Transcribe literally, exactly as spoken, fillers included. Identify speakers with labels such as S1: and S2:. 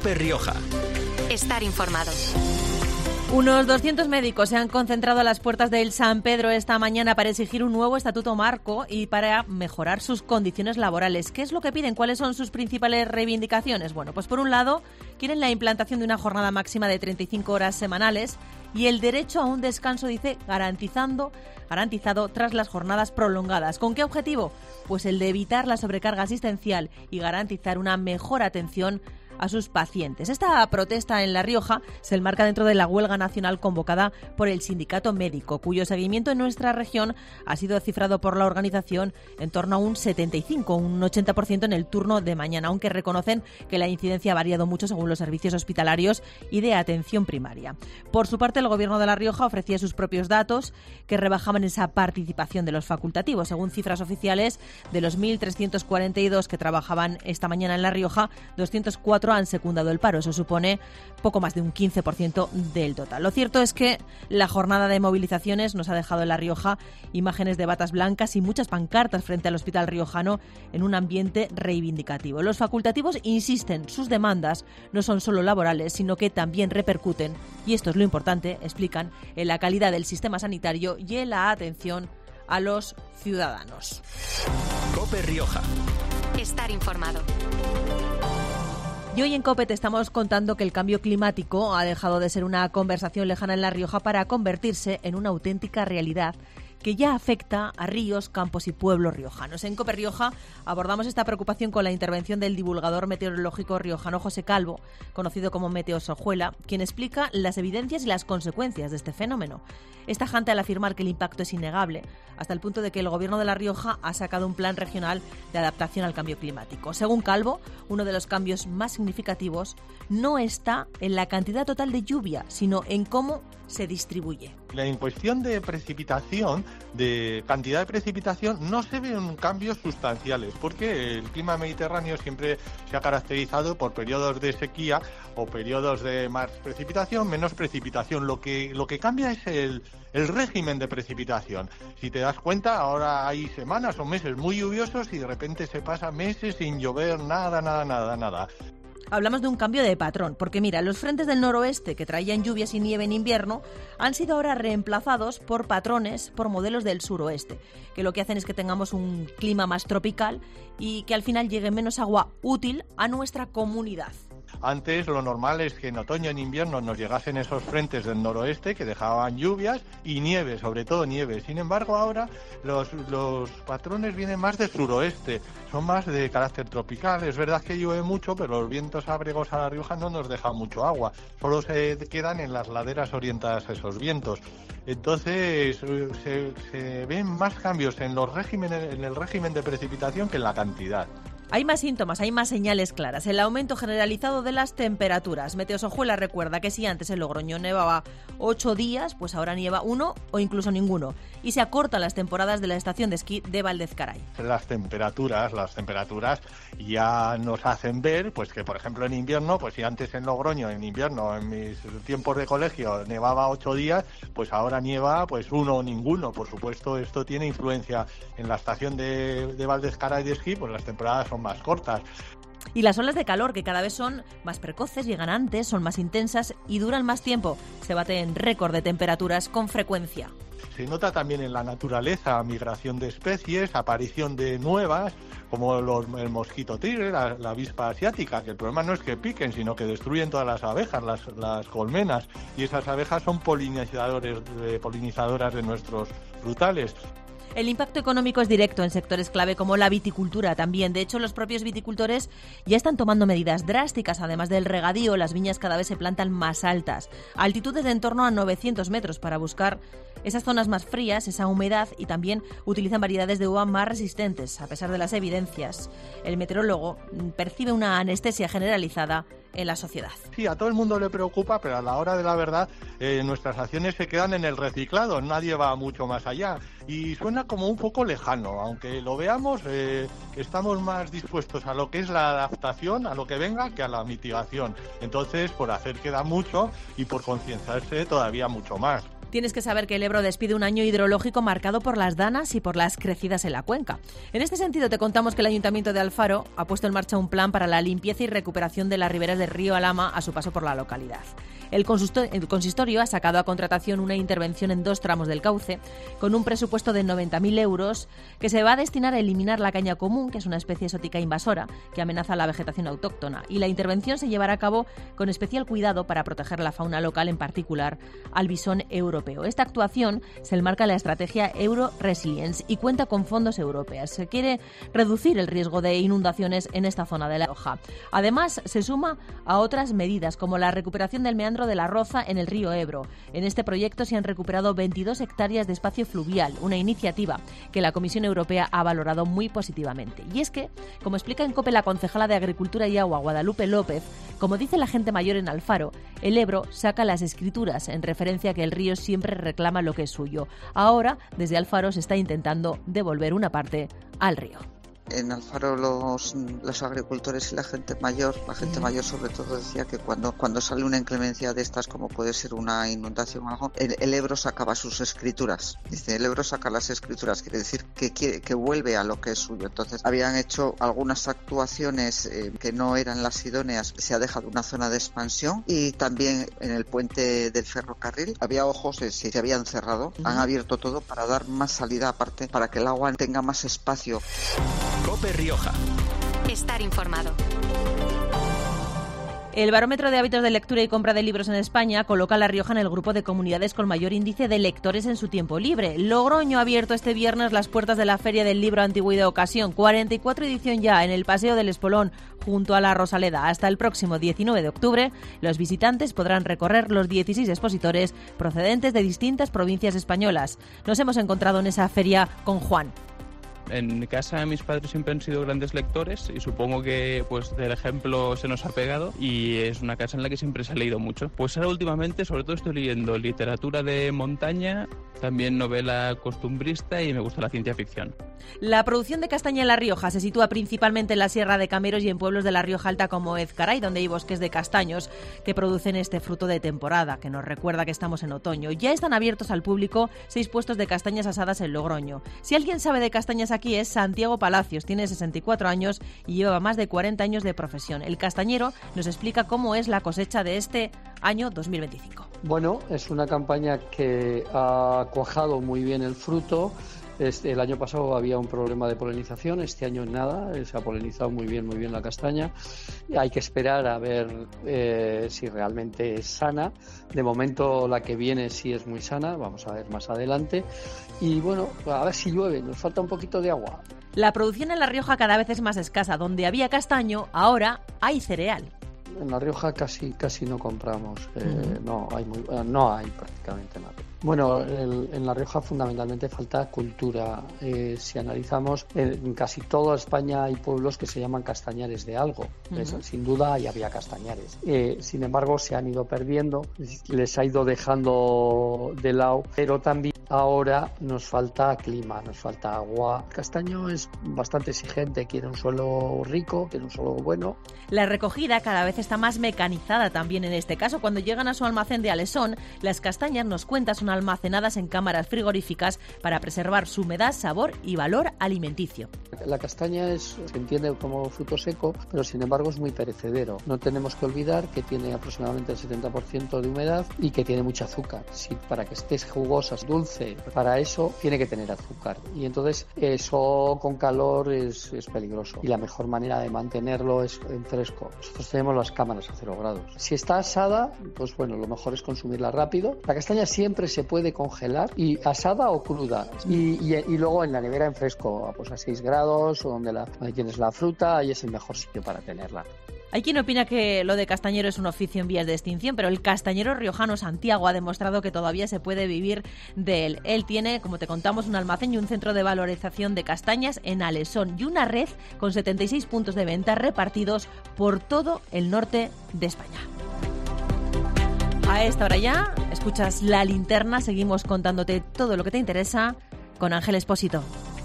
S1: COPE Rioja.
S2: Estar informado.
S3: Unos doscientos médicos se han concentrado a las puertas del San Pedro esta mañana para exigir un nuevo estatuto marco y para mejorar sus condiciones laborales. ¿Qué es lo que piden? ¿Cuáles son sus principales reivindicaciones? Bueno, pues por un lado, quieren la implantación de una jornada máxima de treinta y cinco horas semanales y el derecho a un descanso, dice, garantizando, garantizado tras las jornadas prolongadas. ¿Con qué objetivo? Pues el de evitar la sobrecarga asistencial y garantizar una mejor atención a sus pacientes. Esta protesta en La Rioja se enmarca dentro de la huelga nacional convocada por el sindicato médico, cuyo seguimiento en nuestra región ha sido cifrado por la organización en torno a un setenta y cinco, un ochenta por ciento en el turno de mañana, aunque reconocen que la incidencia ha variado mucho según los servicios hospitalarios y de atención primaria. Por su parte, el Gobierno de La Rioja ofrecía sus propios datos que rebajaban esa participación de los facultativos. Según cifras oficiales, de los mil trescientos cuarenta y dos que trabajaban esta mañana en La Rioja, doscientos cuatro han secundado el paro. Eso supone poco más de un quince por ciento del total. Lo cierto es que la jornada de movilizaciones nos ha dejado en La Rioja imágenes de batas blancas y muchas pancartas frente al hospital riojano en un ambiente reivindicativo. Los facultativos insisten, sus demandas no son solo laborales, sino que también repercuten, y esto es lo importante, explican, en la calidad del sistema sanitario y en la atención a los ciudadanos.
S1: COPE Rioja.
S2: Estar informado.
S3: Y hoy en COPE te estamos contando que el cambio climático ha dejado de ser una conversación lejana en La Rioja para convertirse en una auténtica realidad que ya afecta a ríos, campos y pueblos riojanos. En COPE Rioja abordamos esta preocupación con la intervención del divulgador meteorológico riojano José Calvo, conocido como Meteosojuela, quien explica las evidencias y las consecuencias de este fenómeno. Es tajante al afirmar que el impacto es innegable, hasta el punto de que el Gobierno de La Rioja ha sacado un plan regional de adaptación al cambio climático. Según Calvo, uno de los cambios más significativos no está en la cantidad total de lluvia, sino en cómo se distribuye.
S4: En cuestión de precipitación, de cantidad de precipitación, no se ven cambios sustanciales, porque el clima mediterráneo siempre se ha caracterizado por periodos de sequía o periodos de más precipitación, menos precipitación. Lo que, lo que cambia es el, el régimen de precipitación. Si te das cuenta, ahora hay semanas o meses muy lluviosos y de repente se pasa meses sin llover nada, nada, nada, nada.
S3: Hablamos de un cambio de patrón, porque mira, los frentes del noroeste que traían lluvias y nieve en invierno han sido ahora reemplazados por patrones, por modelos del suroeste, que lo que hacen es que tengamos un clima más tropical y que al final llegue menos agua útil a nuestra comunidad.
S4: Antes lo normal es que en otoño y en invierno nos llegasen esos frentes del noroeste que dejaban lluvias y nieve, sobre todo nieve. Sin embargo, ahora los, los patrones vienen más del suroeste, son más de carácter tropical. Es verdad que llueve mucho, pero los vientos ábregos a La Rioja no nos dejan mucho agua. Solo se quedan en las laderas orientadas a esos vientos. Entonces se, se ven más cambios en, los regímenes, en el régimen de precipitación que en la cantidad.
S3: Hay más síntomas, hay más señales claras. El aumento generalizado de las temperaturas. Meteosojuela recuerda que si antes en Logroño nevaba ocho días, pues ahora nieva uno o incluso ninguno. Y se acortan las temporadas de la estación de esquí de Valdezcaray.
S4: Las temperaturas, las temperaturas ya nos hacen ver, pues que por ejemplo en invierno, pues si antes en Logroño, en invierno, en mis tiempos de colegio, nevaba ocho días, pues ahora nieva pues uno o ninguno. Por supuesto, esto tiene influencia en la estación de, de Valdezcaray de esquí, pues las temporadas son más cortas.
S3: Y las olas de calor, que cada vez son más precoces, llegan antes, son más intensas y duran más tiempo. Se baten récord de temperaturas con frecuencia.
S4: Se nota también en la naturaleza migración de especies, aparición de nuevas, como los, el mosquito tigre, la, la avispa asiática, que el problema no es que piquen, sino que destruyen todas las abejas, las, las colmenas, y esas abejas son polinizadores, eh, polinizadoras de nuestros frutales.
S3: El impacto económico es directo en sectores clave como la viticultura también. De hecho, los propios viticultores ya están tomando medidas drásticas. Además del regadío, las viñas cada vez se plantan más altas, a altitudes de en torno a novecientos metros, para buscar esas zonas más frías, esa humedad, y también utilizan variedades de uva más resistentes. A pesar de las evidencias, el meteorólogo percibe una anestesia generalizada en la sociedad.
S4: Sí, a todo el mundo le preocupa, pero a la hora de la verdad eh, nuestras acciones se quedan en el reciclado, nadie va mucho más allá. Y suena como un poco lejano, aunque lo veamos, eh, estamos más dispuestos a lo que es la adaptación, a lo que venga, que a la mitigación. Entonces, por hacer queda mucho y por concienciarse todavía mucho más.
S3: Tienes que saber que el Ebro despide un año hidrológico marcado por las danas y por las crecidas en la cuenca. En este sentido, te contamos que el Ayuntamiento de Alfaro ha puesto en marcha un plan para la limpieza y recuperación de las riberas del río Alhama a su paso por la localidad. El consistorio ha sacado a contratación una intervención en dos tramos del cauce con un presupuesto de noventa mil euros que se va a destinar a eliminar la caña común, que es una especie exótica invasora que amenaza la vegetación autóctona, y la intervención se llevará a cabo con especial cuidado para proteger la fauna local, en particular al bisón europeo. Esta actuación se enmarca en la estrategia Euro Resilience y cuenta con fondos europeos. Se quiere reducir el riesgo de inundaciones en esta zona de La Rioja. Además, se suma a otras medidas como la recuperación del meandro de la Roza en el río Ebro. En este proyecto se han recuperado veintidós hectáreas de espacio fluvial, una iniciativa que la Comisión Europea ha valorado muy positivamente. Y es que, como explica en COPE la concejala de Agricultura y Agua, Guadalupe López, como dice la gente mayor en Alfaro, el Ebro saca las escrituras en referencia a que el río siempre reclama lo que es suyo. Ahora, desde Alfaro se está intentando devolver una parte al río.
S5: En Alfaro los, los agricultores y la gente mayor, la gente mayor sobre todo decía que cuando, cuando sale una inclemencia de estas, como puede ser una inundación o algo, el, el Ebro sacaba sus escrituras. Dice, el Ebro saca las escrituras, quiere decir que, quiere, que vuelve a lo que es suyo. Entonces habían hecho algunas actuaciones eh, que no eran las idóneas, se ha dejado una zona de expansión, y también en el puente del ferrocarril había ojos, eh, se habían cerrado, uh-huh. Han abierto todo para dar más salida aparte, para que el agua tenga más espacio.
S1: COPE Rioja.
S2: Estar informado.
S3: El Barómetro de Hábitos de Lectura y Compra de Libros en España coloca a La Rioja en el grupo de comunidades con mayor índice de lectores en su tiempo libre. Logroño ha abierto este viernes las puertas de la Feria del Libro Antiguo y de Ocasión. cuarenta y cuatro edición ya en el Paseo del Espolón, junto a la Rosaleda. Hasta el próximo diecinueve de octubre, los visitantes podrán recorrer los dieciséis expositores procedentes de distintas provincias españolas. Nos hemos encontrado en esa feria con Juan.
S6: En casa mis padres siempre han sido grandes lectores y supongo que pues del ejemplo se nos ha pegado, y es una casa en la que siempre se ha leído mucho. Pues ahora últimamente sobre todo estoy leyendo literatura de montaña, también novela costumbrista, y me gusta la ciencia ficción.
S3: La producción de castaña en La Rioja se sitúa principalmente en la Sierra de Cameros y en pueblos de La Rioja Alta como Ezcaray, donde hay bosques de castaños que producen este fruto de temporada, que nos recuerda que estamos en otoño. Ya están abiertos al público seis puestos de castañas asadas en Logroño. Si alguien sabe de castañas aquí es Santiago Palacios, tiene sesenta y cuatro años y lleva más de cuarenta años de profesión. El castañero nos explica cómo es la cosecha de este año dos mil veinticinco.
S7: Bueno, es una campaña que ha cuajado muy bien el fruto. Este, el año pasado había un problema de polinización, este año nada, se ha polinizado muy bien, muy bien la castaña. Hay que esperar a ver eh, si realmente es sana. De momento la que viene sí es muy sana, vamos a ver más adelante. Y bueno, a ver si llueve, nos falta un poquito de agua.
S3: La producción en La Rioja cada vez es más escasa. Donde había castaño, ahora hay cereal.
S7: En La Rioja casi casi no compramos, eh, uh-huh. no hay muy, no hay prácticamente nada. Bueno, el, en La Rioja fundamentalmente falta cultura. Eh, si analizamos, en casi toda España hay pueblos que se llaman castañares de algo. Uh-huh. Es, sin duda, y había castañares. Eh, sin embargo, se han ido perdiendo, les ha ido dejando de lado, pero también ahora nos falta clima, nos falta agua. El castaño es bastante exigente, quiere un suelo rico, quiere un suelo bueno.
S3: La recogida cada vez está más mecanizada también en este caso. Cuando llegan a su almacén de Alesón, las castañas, nos cuenta, son almacenadas en cámaras frigoríficas para preservar su humedad, sabor y valor alimenticio.
S7: La castaña es, se entiende como fruto seco, pero sin embargo es muy perecedero. No tenemos que olvidar que tiene aproximadamente el setenta por ciento de humedad y que tiene mucho azúcar. Si para que estés jugosa, dulce, para eso tiene que tener azúcar. Y entonces eso con calor es, es peligroso. Y la mejor manera de mantenerlo es en fresco. Nosotros tenemos las cámaras a cero grados. Si está asada, pues bueno, lo mejor es consumirla rápido. La castaña siempre se puede congelar, y asada o cruda, y, y, y luego en la nevera en fresco, pues a seis grados, o donde, la, donde tienes la fruta, ahí es el mejor sitio para tenerla.
S3: Hay quien opina que lo de castañero es un oficio en vías de extinción, pero el castañero riojano Santiago ha demostrado que todavía se puede vivir de él. Él tiene, como te contamos, un almacén y un centro de valorización de castañas en Alesón y una red con setenta y seis puntos de venta repartidos por todo el norte de España. A esta hora ya escuchas La Linterna, seguimos contándote todo lo que te interesa con Ángel Expósito.